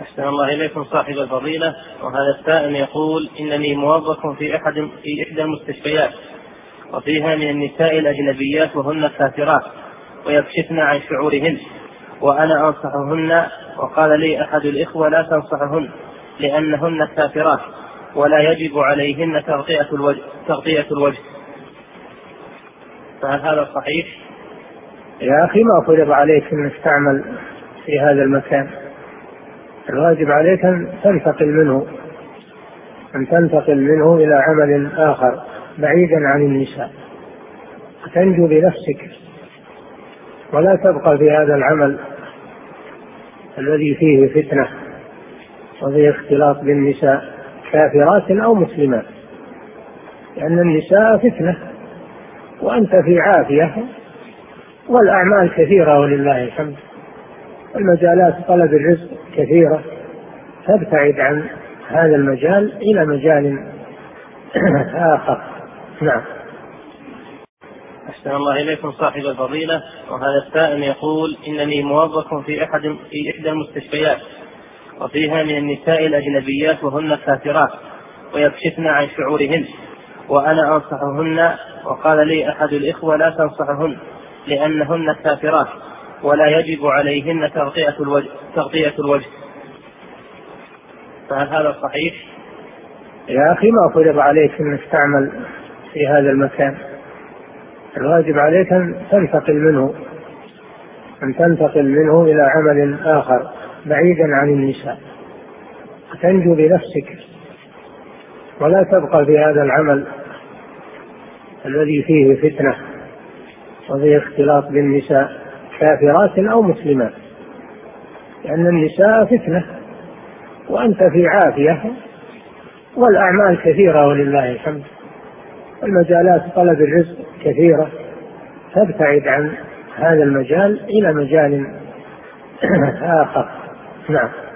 أحسن الله إليكم صاحب الفضيلة. وهذا السائل يقول: إنني موظف في إحدى المستشفيات، وفيها من النساء الأجنبيات وهن كافرات ويكشفن عن شعورهن، وأنا أنصحهن، وقال لي أحد الإخوة: لا تنصحهن لأنهن كافرات ولا يجب عليهن تغطية الوجه، فهل هذا صحيح؟ يا أخي ما فرض عليك أن تستعمل في هذا المكان، الواجب عليك أن تنتقل منه إلى عمل آخر بعيدا عن النساء، تنجو بنفسك، ولا تبقى في هذا العمل الذي فيه فتنة وفيه اختلاط بالنساء كافرات أو مسلمات، لأن النساء فتنة وأنت في عافية، والأعمال كثيرة ولله الحمد، المجالات طلب الرزق كثيرة، فابتعد عن هذا المجال إلى مجال آخر. نعم. أحسن الله إليكم صاحب الفضيلة. وهذا السائل يقول: إنني موظف في إحدى المستشفيات، وفيها من النساء الأجنبيات وهن كافرات ويكشفن عن شعورهن، وأنا أنصحهن، وقال لي أحد الإخوة: لا تنصحهن لأنهن كافرات ولا يجب عليهن تغطية الوجه، فهل هذا صحيح؟ يا أخي ما فرض عليك أن تستعمل في هذا المكان، الواجب عليك أن تنتقل منه إلى عمل آخر بعيدا عن النساء، تنجو بنفسك، ولا تبقى في هذا العمل الذي فيه فتنة وفيه اختلاط بالنساء كافرات أو مسلمات، لأن النساء فتنة وأنت في عافية، والأعمال كثيرة ولله الحمد، المجالات طلب الرزق كثيرة، فابتعد عن هذا المجال إلى مجال آخر. نعم.